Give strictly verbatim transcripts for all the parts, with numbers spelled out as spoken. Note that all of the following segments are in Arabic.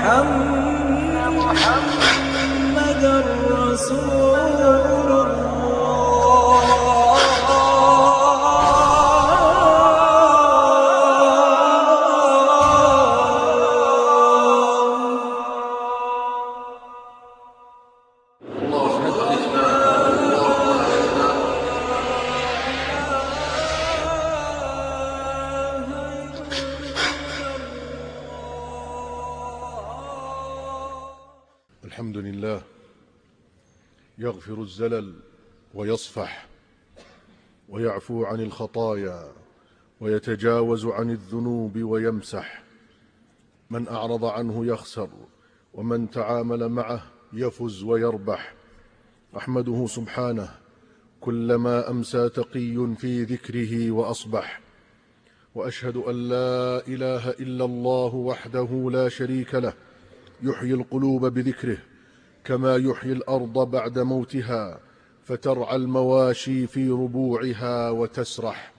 محمد رسول الحمد لله يغفر الزلل ويصفح ويعفو عن الخطايا ويتجاوز عن الذنوب ويمسح. من أعرض عنه يخسر ومن تعامل معه يفز ويربح. أحمده سبحانه كلما أمسى تقي في ذكره وأصبح، وأشهد أن لا إله إلا الله وحده لا شريك له يحيي القلوب بذكره كما يحيي الأرض بعد موتها فترعى المواشي في ربوعها وتسرح.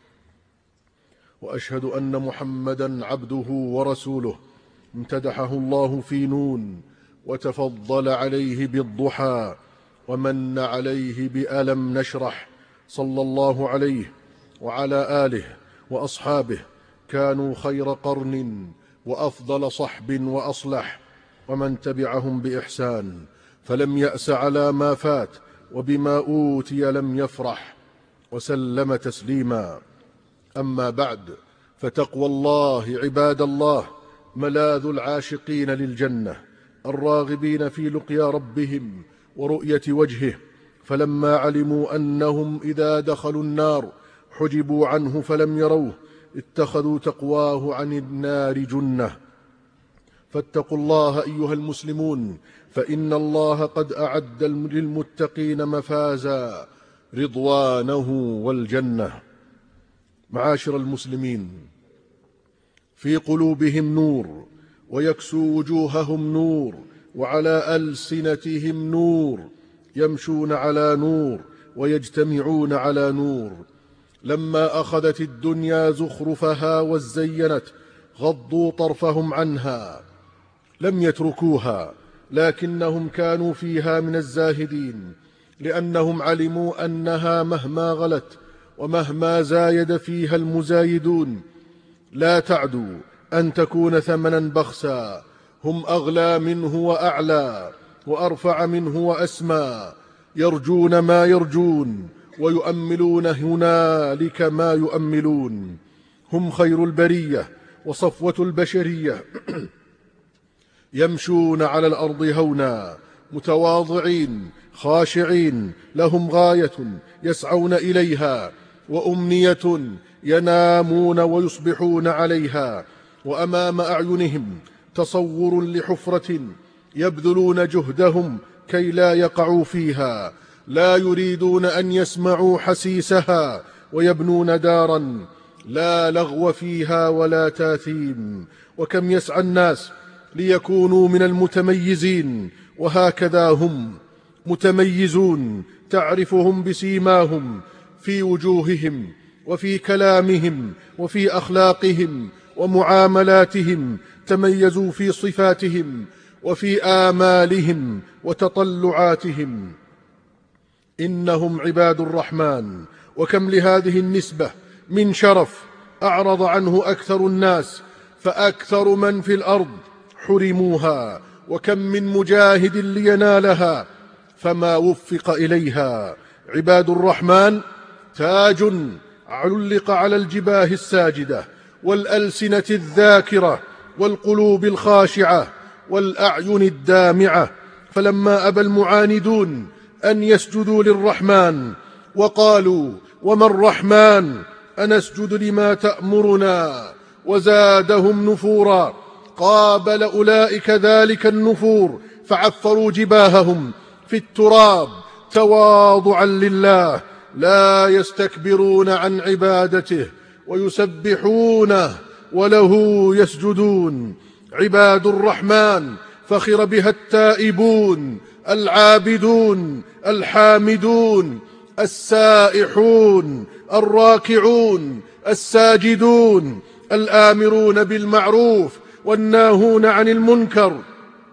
وأشهد أن محمدا عبده ورسوله امتدحه الله في نون وتفضل عليه بالضحى ومن عليه بألم نشرح، صلى الله عليه وعلى آله وأصحابه كانوا خير قرن وأفضل صحب وأصلح، ومن تبعهم بإحسان فلم يأس على ما فات وبما أوتي لم يفرح، وسلم تسليما. أما بعد، فتقوى الله عباد الله ملاذ العاشقين للجنة الراغبين في لقيا ربهم ورؤية وجهه، فلما علموا أنهم إذا دخلوا النار حجبوا عنه فلم يروه اتخذوا تقواه عن النار جنة. فاتقوا الله أيها المسلمون، فإن الله قد أعد للمتقين مفازا رضوانه والجنة. معاشر المسلمين، في قلوبهم نور ويكسو وجوههم نور وعلى ألسنتهم نور، يمشون على نور ويجتمعون على نور. لما أخذت الدنيا زخرفها وزينت غضوا طرفهم عنها، لم يتركوها لكنهم كانوا فيها من الزاهدين، لأنهم علموا أنها مهما غلت ومهما زايد فيها المزايدون لا تعدو أن تكون ثمنا بخسا. هم أغلى منه وأعلى وأرفع منه وأسمى، يرجون ما يرجون ويؤملون هنالك ما يؤملون. هم خير البرية وصفوة البشرية، يمشون على الأرض هونا متواضعين خاشعين، لهم غاية يسعون إليها وأمنية ينامون ويصبحون عليها، وأمام أعينهم تصور لحفرة يبذلون جهدهم كي لا يقعوا فيها، لا يريدون أن يسمعوا حسيسها، ويبنون دارا لا لغو فيها ولا تاثيم. وكم يسعى الناس ليكونوا من المتميزين، وهكذا هم متميزون، تعرفهم بسيماهم في وجوههم وفي كلامهم وفي أخلاقهم ومعاملاتهم، تميزوا في صفاتهم وفي آمالهم وتطلعاتهم. إنهم عباد الرحمن، وكم لهذه النسبة من شرف أعرض عنه أكثر الناس، فأكثر من في الأرض حرموها، وكم من مجاهد لينالها فما وفق إليها. عباد الرحمن تاج علق على الجباه الساجدة والألسنة الذاكرة والقلوب الخاشعة والأعين الدامعة. فلما أبى المعاندون أن يسجدوا للرحمن وقالوا وما الرحمن أنسجد لما تأمرنا وزادهم نفورا، قابل أولئك ذلك النفور فعفروا جباههم في التراب تواضعا لله، لا يستكبرون عن عبادته ويسبحونه وله يسجدون. عباد الرحمن فخر بها التائبون العابدون الحامدون السائحون الراكعون الساجدون الآمرون بالمعروف والناهون عن المنكر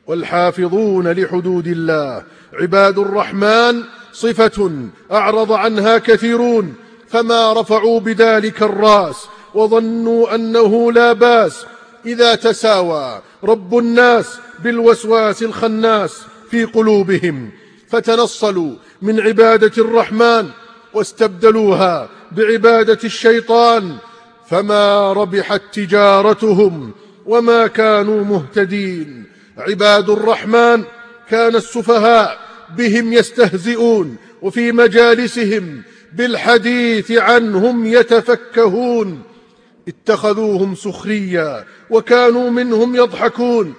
والحافظون لحدود الله. عباد الرحمن صفة أعرض عنها كثيرون، فما رفعوا بذلك الرأس وظنوا أنه لا باس إذا تساوى رب الناس بالوسواس الخناس في قلوبهم، فتنصلوا من عبادة الرحمن واستبدلوها بعبادة الشيطان، فما ربحت تجارتهم وما كانوا مهتدين. عباد الرحمن كان السفهاء بهم يستهزئون، وفي مجالسهم بالحديث عنهم يتفكهون، اتخذوهم سخريا وكانوا منهم يضحكون.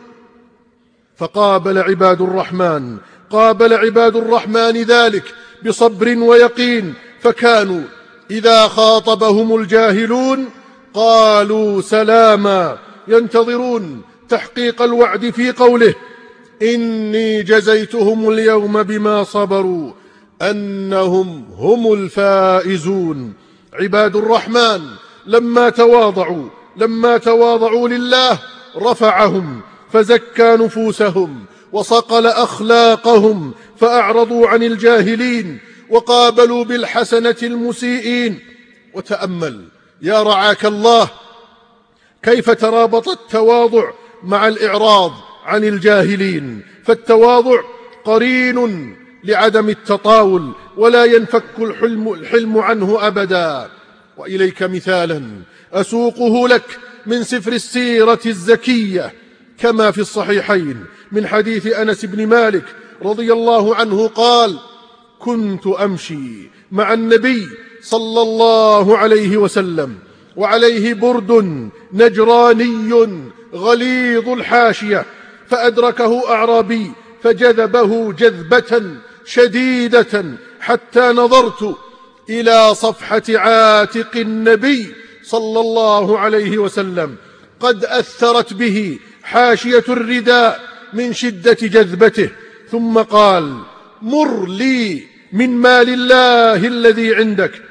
فقابل عباد الرحمن قابل عباد الرحمن ذلك بصبر ويقين، فكانوا إذا خاطبهم الجاهلون قالوا سلاما، ينتظرون تحقيق الوعد في قوله: إني جزيتهم اليوم بما صبروا أنهم هم الفائزون. عباد الرحمن لما تواضعوا لما تواضعوا لله رفعهم، فزكى نفوسهم وصقل أخلاقهم، فأعرضوا عن الجاهلين وقابلوا بالحسنة المسيئين. وتأمل يا رعاك الله كيف ترابط التواضع مع الإعراض عن الجاهلين، فالتواضع قرين لعدم التطاول، ولا ينفك الحلم, الحلم عنه أبدا. وإليك مثالا أسوقه لك من سفر السيرة الزكية، كما في الصحيحين من حديث أنس بن مالك رضي الله عنه قال: كنت أمشي مع النبي صلى الله عليه وسلم وعليه برد نجراني غليظ الحاشية، فأدركه أعرابي فجذبه جذبة شديدة حتى نظرت إلى صفحة عاتق النبي صلى الله عليه وسلم قد أثرت به حاشية الرداء من شدة جذبته، ثم قال: مر لي من مال الله الذي عندك.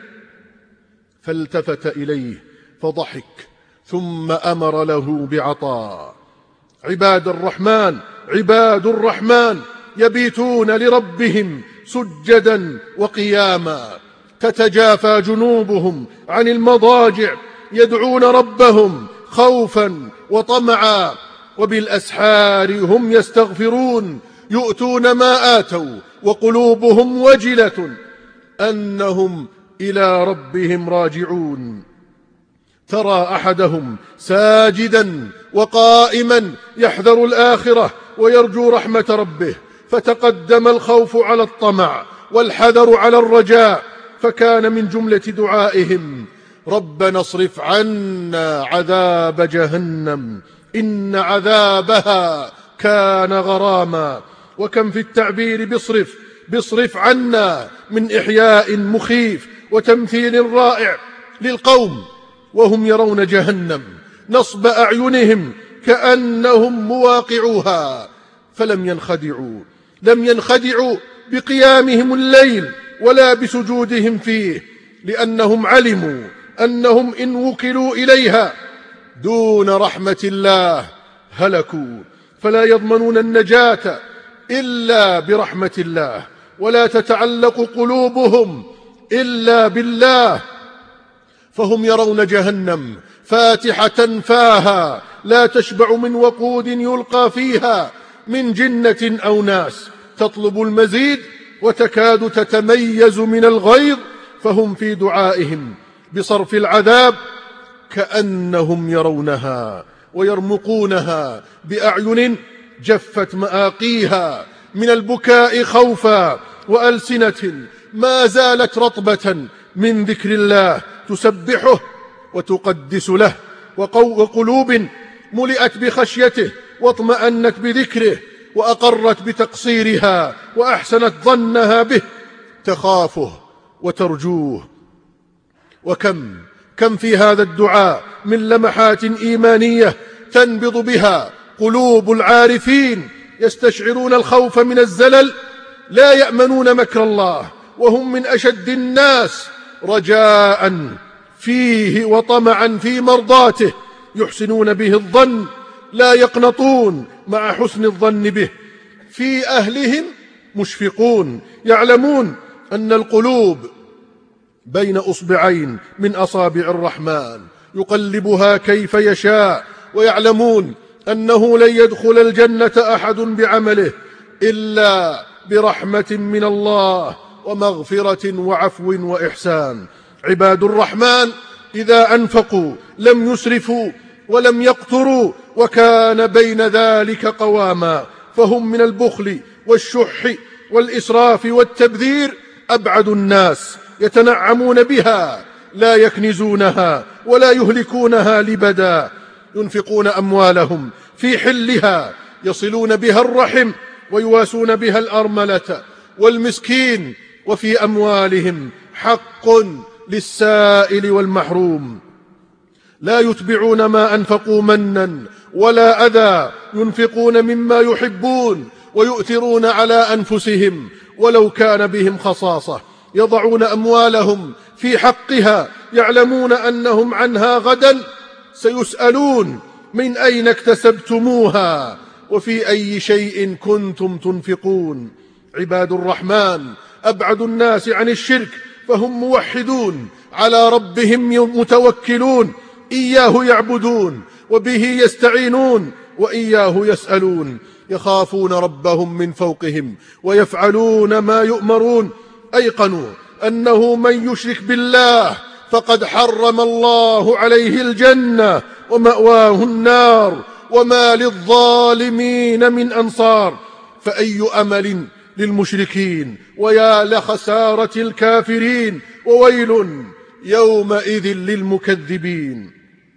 فالتفت إليه فضحك، ثم أمر له بعطاء. عباد الرحمن عباد الرحمن يبيتون لربهم سجدا وقياما، تتجافى جنوبهم عن المضاجع، يدعون ربهم خوفا وطمعا، وبالأسحار هم يستغفرون، يؤتون ما آتوا وقلوبهم وجلة أنهم إلى ربهم راجعون. ترى أحدهم ساجدا وقائما يحذر الآخرة ويرجو رحمة ربه، فتقدم الخوف على الطمع والحذر على الرجاء، فكان من جملة دعائهم: ربنا اصرف عنا عذاب جهنم إن عذابها كان غراما. وكم في التعبير بصرف بصرف عنا من إحياء مخيف وتمثيل رائع للقوم وهم يرون جهنم نصب أعينهم كأنهم مواقعوها، فلم ينخدعوا لم ينخدعوا بقيامهم الليل ولا بسجودهم فيه، لأنهم علموا أنهم إن وكلوا إليها دون رحمة الله هلكوا، فلا يضمنون النجاة إلا برحمة الله، ولا تتعلق قلوبهم إلا بالله، فهم يرون جهنم فاتحة فاها لا تشبع من وقود يلقى فيها من جنة أو ناس، تطلب المزيد وتكاد تتميز من الغيظ، فهم في دعائهم بصرف العذاب كأنهم يرونها ويرمقونها بأعين جفت مآقيها من البكاء خوفا، وألسنة ما زالت رطبة من ذكر الله تسبحه وتقدس له، وقلوب ملئت بخشيته واطمأنت بذكره وأقرت بتقصيرها وأحسنت ظنها به، تخافه وترجوه. وكم كم في هذا الدعاء من لمحات إيمانية تنبض بها قلوب العارفين، يستشعرون الخوف من الزلل، لا يأمنون مكر الله، وهم من أشد الناس رجاء فيه وطمعا في مرضاته، يحسنون به الظن، لا يقنطون مع حسن الظن به. في أهلهم مشفقون، يعلمون أن القلوب بين أصبعين من أصابع الرحمن يقلبها كيف يشاء، ويعلمون أنه لن يدخل الجنة أحد بعمله إلا برحمة من الله ومغفرة وعفو وإحسان. عباد الرحمن إذا أنفقوا لم يسرفوا ولم يقتروا، وكان بين ذلك قواما، فهم من البخل والشح والإسراف والتبذير أبعد الناس، يتنعمون بها لا يكنزونها ولا يهلكونها لبدا، ينفقون أموالهم في حلها، يصلون بها الرحم ويواسون بها الأرملة والمسكين، وفي أموالهم حق للسائل والمحروم، لا يتبعون ما أنفقوا منا ولا أذى، ينفقون مما يحبون ويؤثرون على أنفسهم ولو كان بهم خصاصة، يضعون أموالهم في حقها، يعلمون أنهم عنها غدا سيسألون: من أين اكتسبتموها وفي أي شيء كنتم تنفقون. عباد الرحمن أبعد الناس عن الشرك، فهم موحدون على ربهم متوكلون، إياه يعبدون وبه يستعينون وإياه يسألون، يخافون ربهم من فوقهم ويفعلون ما يؤمرون، أيقنوا أنه من يشرك بالله فقد حرم الله عليه الجنة ومأواه النار وما للظالمين من أنصار. فأي أمل للمشركين، ويا لخسارة الكافرين، وويل يومئذ للمكذبين.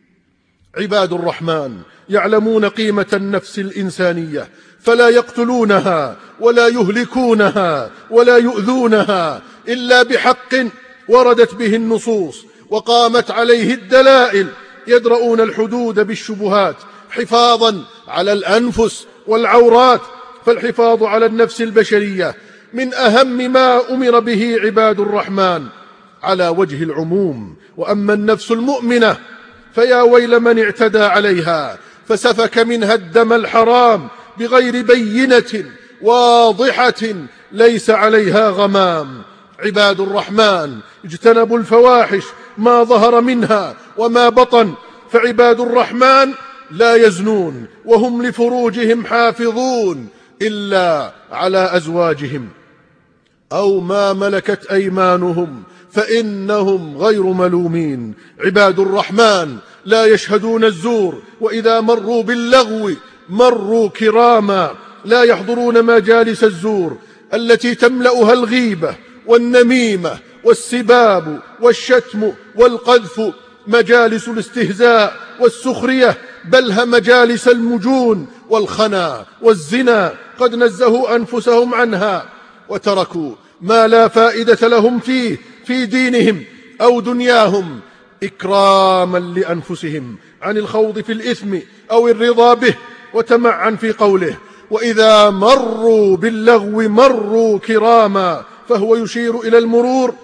عباد الرحمن يعلمون قيمة النفس الإنسانية، فلا يقتلونها ولا يهلكونها ولا يؤذونها إلا بحق وردت به النصوص وقامت عليه الدلائل، يدرؤون الحدود بالشبهات حفاظا على الأنفس والعورات. فالحفاظ على النفس البشرية من أهم ما أمر به عباد الرحمن على وجه العموم. وأما النفس المؤمنة فيا ويل من اعتدى عليها فسفك منها الدم الحرام بغير بينة واضحة ليس عليها غمام. عباد الرحمن اجتنبوا الفواحش ما ظهر منها وما بطن، فعباد الرحمن لا يزنون وهم لفروجهم حافظون إلا على أزواجهم أو ما ملكت أيمانهم فإنهم غير ملومين. عباد الرحمن لا يشهدون الزور، وإذا مروا باللغو مروا كراما، لا يحضرون مجالس الزور التي تملأها الغيبة والنميمة والسباب والشتم والقذف، مجالس الاستهزاء والسخرية، بل مجالس المجون والخنا والزنا، قد نزهوا أنفسهم عنها وتركوا ما لا فائدة لهم فيه في دينهم أو دنياهم إكراما لأنفسهم عن الخوض في الإثم أو الرضا به. وتمعن في قوله: وإذا مروا باللغو مروا كراما، فهو يشير إلى المرور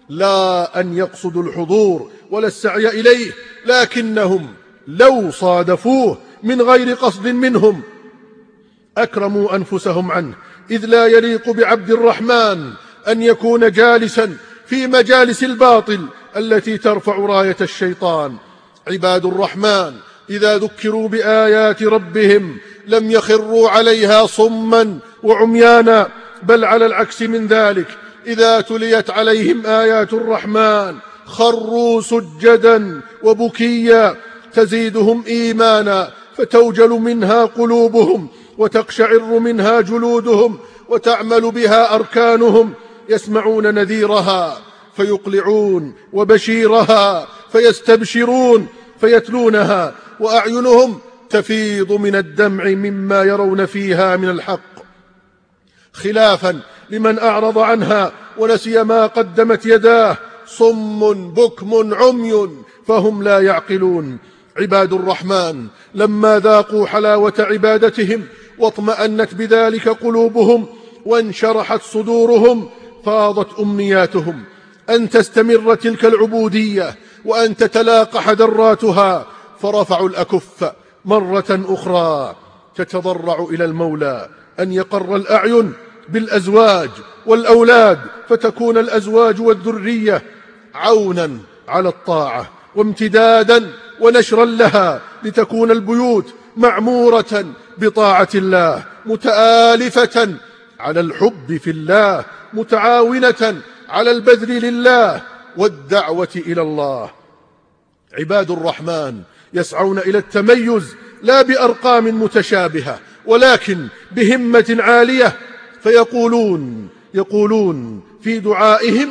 لا أن يقصدوا الحضور ولا السعي إليه، لكنهم لو صادفوه من غير قصد منهم أكرموا أنفسهم عنه، إذ لا يليق بعبد الرحمن أن يكون جالسا في مجالس الباطل التي ترفع راية الشيطان. عباد الرحمن إذا ذكروا بآيات ربهم لم يخروا عليها صما وعميانا، بل على العكس من ذلك، إذا تليت عليهم آيات الرحمن خروا سجدا وبكيا تزيدهم إيمانا، فتوجل منها قلوبهم وتقشعر منها جلودهم وتعمل بها أركانهم، يسمعون نذيرها فيقلعون وبشيرها فيستبشرون، فيتلونها وأعينهم تفيض من الدمع مما يرون فيها من الحق، خلافا لمن أعرض عنها ونسي ما قدمت يداه، صم بكم عمي فهم لا يعقلون. عباد الرحمن لما ذاقوا حلاوة عبادتهم واطمأنت بذلك قلوبهم وانشرحت صدورهم، فاضت أمنياتهم أن تستمر تلك العبودية وأن تتلاقح دراتها، فرفعوا الأكف مرة أخرى تتضرع إلى المولى أن يقر الأعين بالأزواج والأولاد، فتكون الأزواج والذرية عونا على الطاعة وامتدادا ونشرا لها، لتكون البيوت معمورة بطاعة الله، متآلفة على الحب في الله، متعاونة على البذل لله والدعوة إلى الله. عباد الرحمن يسعون إلى التميز لا بأرقام متشابهة ولكن بهمة عالية، فيقولون يقولون في دعائهم: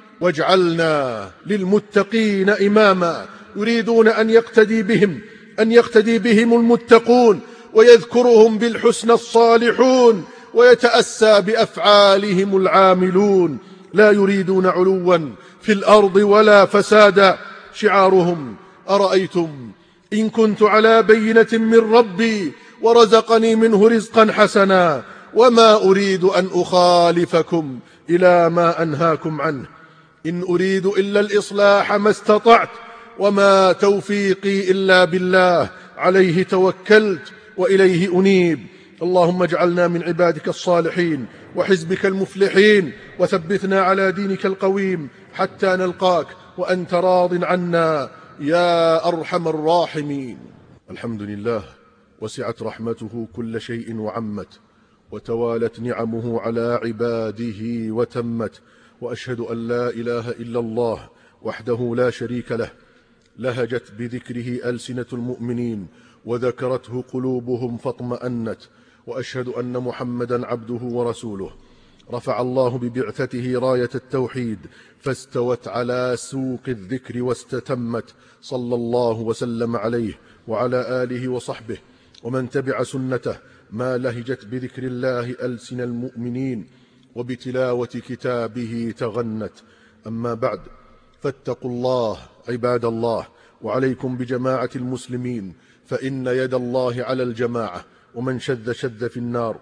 واجعلنا للمتقين إماما. يريدون أن يقتدي بهم أن يقتدي بهم المتقون، ويذكرهم بالحسنى الصالحون، ويتأسى بأفعالهم العاملون، لا يريدون علوا في الأرض ولا فسادا. شعارهم: أرأيتم إن كنت على بينة من ربي ورزقني منه رزقا حسنا وما أريد أن أخالفكم إلى ما أنهاكم عنه، إن أريد إلا الإصلاح ما استطعت وما توفيقي إلا بالله، عليه توكلت وإليه أنيب. اللهم اجعلنا من عبادك الصالحين وحزبك المفلحين، وثبتنا على دينك القويم حتى نلقاك وأنت راض عنا يا أرحم الراحمين. الحمد لله، وسعت رحمته كل شيء وعمت، وتوالت نعمه على عباده وتمت، وأشهد أن لا إله إلا الله وحده لا شريك له، لهجت بذكره ألسنة المؤمنين وذكرته قلوبهم فاطمأنت، وأشهد أن محمدا عبده ورسوله. رفع الله ببعثته راية التوحيد فاستوت على سوق الذكر واستتمت، صلى الله وسلم عليه وعلى آله وصحبه ومن تبع سنته، ما لهجت بذكر الله ألسن المؤمنين وبتلاوة كتابه تغنت. أما بعد، فاتقوا الله عباد الله، وعليكم بجماعة المسلمين، فإن يد الله على الجماعة، ومن شذ شذ في النار.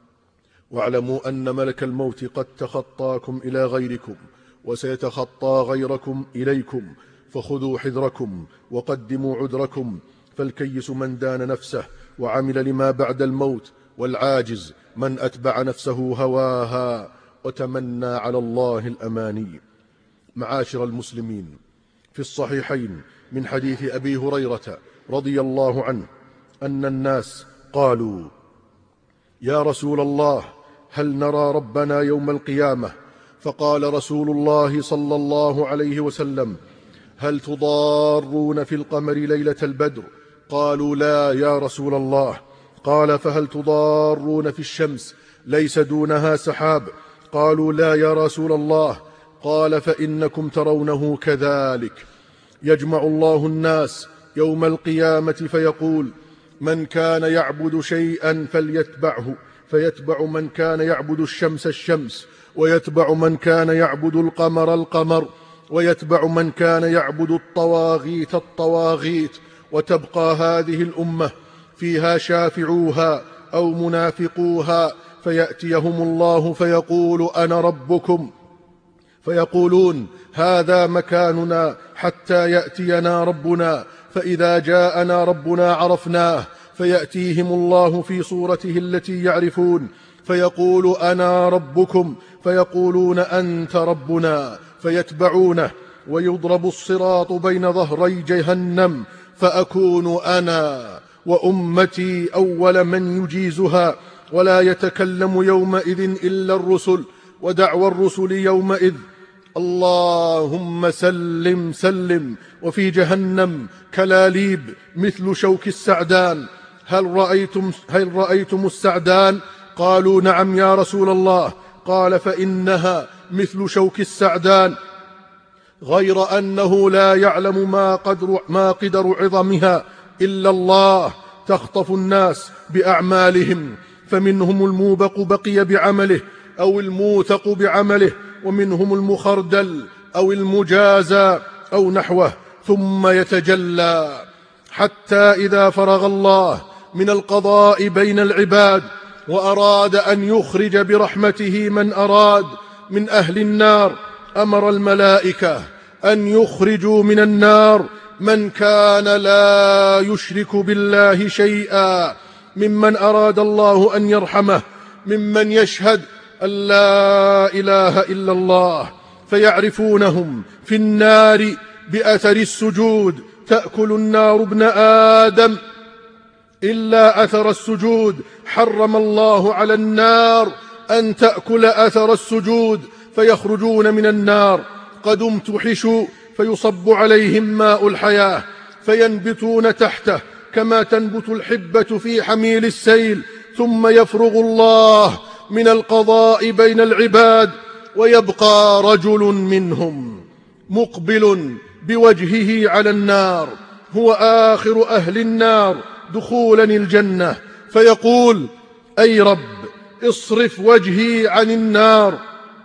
واعلموا أن ملك الموت قد تخطاكم إلى غيركم، وسيتخطى غيركم إليكم، فخذوا حذركم وقدموا عذركم. فالكيس من دان نفسه وعمل لما بعد الموت، والعاجز من أتبع نفسه هواها وتمنى على الله الأماني. معاشر المسلمين، في الصحيحين من حديث أبي هريرة رضي الله عنه أن الناس قالوا: يا رسول الله، هل نرى ربنا يوم القيامة؟ فقال رسول الله صلى الله عليه وسلم: هل تضارون في القمر ليلة البدر؟ قالوا: لا يا رسول الله. قال: فهل تضارون في الشمس ليس دونها سحاب؟ قالوا: لا يا رسول الله. قال: فإنكم ترونه كذلك. يجمع الله الناس يوم القيامة فيقول: من كان يعبد شيئا فليتبعه، فيتبع من كان يعبد الشمس الشمس، ويتبع من كان يعبد القمر القمر، ويتبع من كان يعبد الطواغيت الطواغيت، وتبقى هذه الأمة فيها شافعوها أو منافقوها، فيأتيهم الله فيقول: أنا ربكم، فيقولون: هذا مكاننا حتى يأتينا ربنا، فإذا جاءنا ربنا عرفناه، فيأتيهم الله في صورته التي يعرفون، فيقول: أنا ربكم، فيقولون: أنت ربنا، فيتبعونه، ويضرب الصراط بين ظهري جهنم، فأكون أنا وأمتي أول من يجيزها، ولا يتكلم يومئذ إلا الرسل، ودعوى الرسل يومئذ: اللهم سلم سلم. وفي جهنم كلاليب مثل شوك السعدان. هل رأيتم, هل رأيتم السعدان؟ قالوا: نعم يا رسول الله. قال: فإنها مثل شوك السعدان، غير أنه لا يعلم ما قدر, ما قدر عظمها إلا الله. تخطف الناس بأعمالهم، فمنهم الموبق بقي بعمله أو الموثق بعمله، ومنهم المخردل أو المجازى أو نحوه، ثم يتجلى حتى إذا فرغ الله من القضاء بين العباد وأراد أن يخرج برحمته من أراد من أهل النار، أمر الملائكة أن يخرجوا من النار من كان لا يشرك بالله شيئا، ممن أراد الله أن يرحمه، ممن يشهد أن لا إله إلا الله، فيعرفونهم في النار بأثر السجود. تأكل النار ابن آدم إلا أثر السجود، حرم الله على النار أن تأكل أثر السجود، فيخرجون من النار قد امتحشوا، فيصب عليهم ماء الحياة فينبتون تحته كما تنبت الحبة في حميل السيل، ثم يفرغ الله من القضاء بين العباد، ويبقى رجل منهم مقبل بوجهه على النار، هو آخر أهل النار دخولا الجنة، فيقول: أي رب اصرف وجهي عن النار،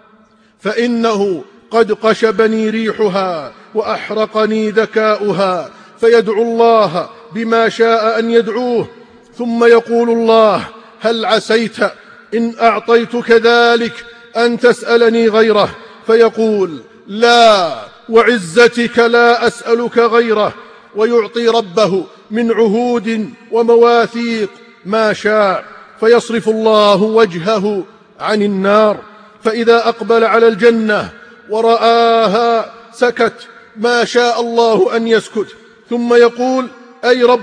فإنه قد قشبني ريحها وأحرقني ذكاؤها. فيدعو الله بما شاء أن يدعوه، ثم يقول الله: هل عسيت إن أعطيتك ذلك أن تسألني غيره؟ فيقول: لا وعزتك لا أسألك غيره، ويعطي ربه من عهود ومواثيق ما شاء، فيصرف الله وجهه عن النار. فإذا أقبل على الجنة ورآها سكت ما شاء الله أن يسكت، ثم يقول: أي رب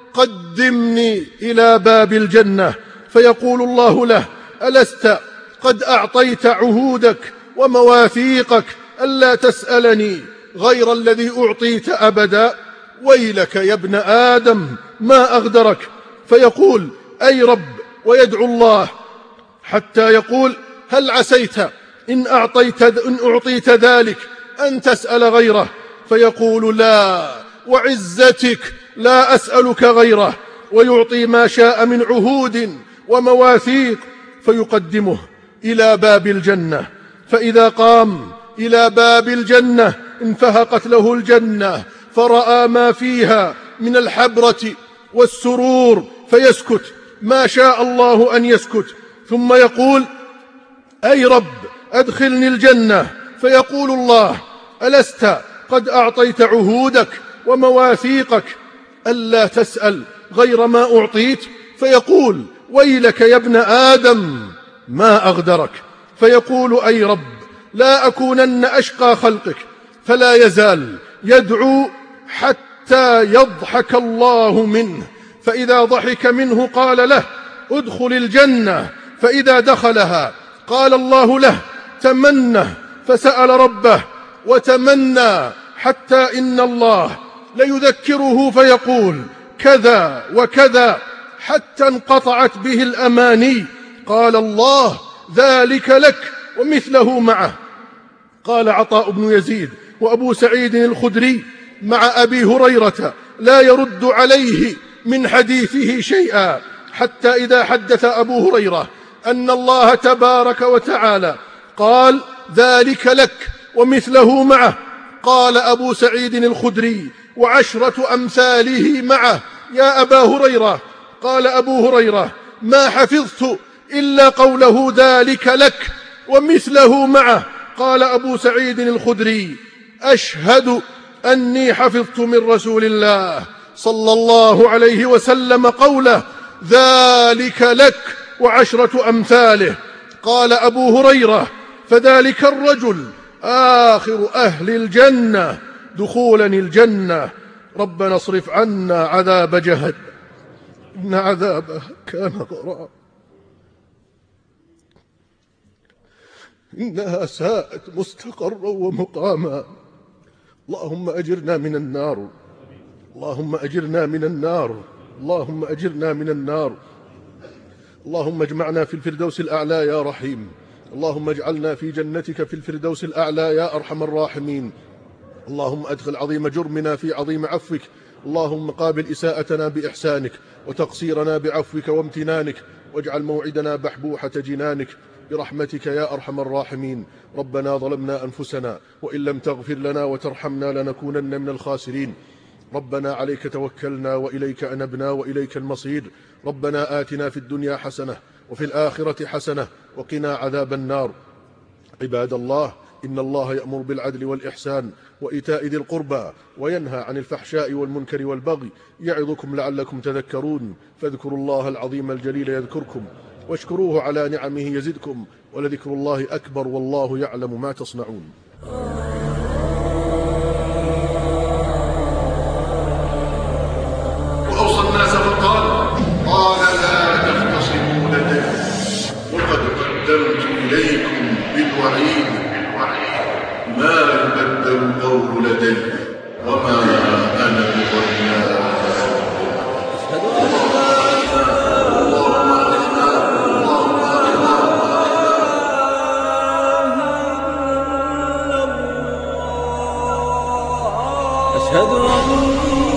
قدمني إلى باب الجنة. فيقول الله له: ألست قد أعطيت عهودك ومواثيقك ألا تسألني غير الذي أعطيت أبدا؟ ويلك يا ابن آدم ما أغدرك. فيقول: أي رب، ويدعو الله حتى يقول: هل عسيت إن أعطيت, إن أعطيت ذلك أن تسأل غيره؟ فيقول: لا وعزتك لا أسألك غيره، ويعطي ما شاء من عهود ومواثيق، فيقدمه إلى باب الجنة. فإذا قام إلى باب الجنة انفهقت له الجنة، فرأى ما فيها من الحبرة والسرور، فيسكت ما شاء الله أن يسكت، ثم يقول: أي رب أدخلني الجنة. فيقول الله: ألست قد أعطيت عهودك ومواثيقك ألا تسأل غير ما أعطيت؟ فيقول: ويلك يا ابن آدم ما أغدرك. فيقول: أي رب لا أكونن أشقى خلقك. فلا يزال يدعو حتى يضحك الله منه، فإذا ضحك منه قال له: ادخل الجنة. فإذا دخلها قال الله له: تمنى. فسأل ربه وتمنى حتى إن الله ليذكره فيقول: كذا وكذا، حتى انقطعت به الأماني. قال الله: ذلك لك ومثله معه. قال عطاء بن يزيد وأبو سعيد الخدري مع أبي هريرة لا يرد عليه من حديثه شيئا، حتى إذا حدث أبو هريرة أن الله تبارك وتعالى قال: ذلك لك ومثله معه، قال أبو سعيد الخدري: وعشرة أمثاله معه يا أبا هريرة. قال أبو هريرة: ما حفظت إلا قوله ذلك لك ومثله معه. قال أبو سعيد الخدري: أشهد أني حفظت من رسول الله صلى الله عليه وسلم قوله: ذلك لك وعشرة أمثاله. قال أبو هريرة: فذلك الرجل آخر أهل الجنة دخولا الجنة. ربنا اصرف عنا عذاب جهنم إن عذابه كان غراما إنها ساءت مستقرا ومقاما. اللهم أجرنا من النار، اللهم أجرنا من النار، اللهم أجرنا من النار. اللهم اجمعنا في الفردوس الأعلى يا رحيم، اللهم اجعلنا في جنتك في الفردوس الأعلى يا أرحم الراحمين. اللهم أدخل عظيم جرمنا في عظيم عفوك، اللهم قابل إساءتنا بإحسانك وتقصيرنا بعفوك وامتنانك، واجعل موعدنا بحبوحة جنانك برحمتك يا أرحم الراحمين. ربنا ظلمنا أنفسنا وإن لم تغفر لنا وترحمنا لنكونن من الخاسرين. ربنا عليك توكلنا وإليك أنبنا وإليك المصير. ربنا آتنا في الدنيا حسنة وفي الآخرة حسنة وقنا عذاب النار. عباد الله، إن الله يأمر بالعدل والإحسان وإيتاء ذي القربى وينهى عن الفحشاء والمنكر والبغي يعظكم لعلكم تذكرون فاذكروا الله العظيم الجليل يذكركم واشكروه على نعمه يزدكم ولذكر الله أكبر والله يعلم ما تصنعون. وأوصى الناس فقال قال لا تختصموا لدي وقد قدمت إليكم بالوعيد ما يبدل القول لدي وما أنا بظلام. أشهد أن